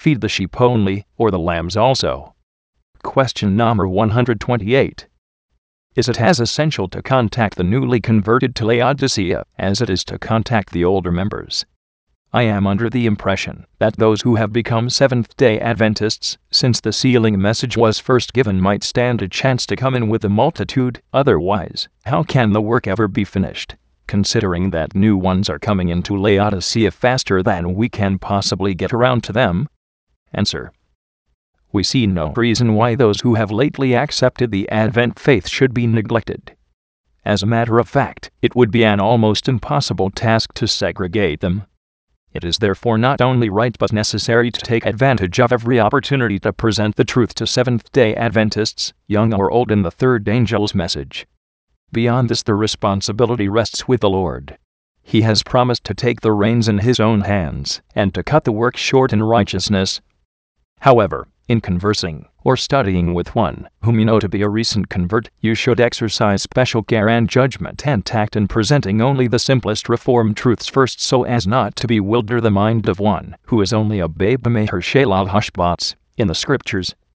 feed the sheep only, or the lambs also? Question number 128. Is it as essential to contact the newly converted to Laodicea as it is to contact the older members? I am under the impression that those who have become Seventh-day Adventists since the sealing message was first given might stand a chance to come in with the multitude. Otherwise, how can the work ever be finished, considering that new ones are coming into Laodicea faster than we can possibly get around to them? Answer: we see no reason why those who have lately accepted the Advent faith should be neglected. As a matter of fact, it would be an almost impossible task to segregate them. It is therefore not only right but necessary to take advantage of every opportunity to present the truth to Seventh-day Adventists, young or old, in the third angel's message. Beyond this, the responsibility rests with the Lord. He has promised to take the reins in His own hands and to cut the work short in righteousness. However, in conversing or studying with one whom you know to be a recent convert, you should exercise special care and judgment and tact in presenting only the simplest Reformed truths first, so as not to bewilder the mind of one who is only a babe Meher Shalal Hashbats in the Scriptures,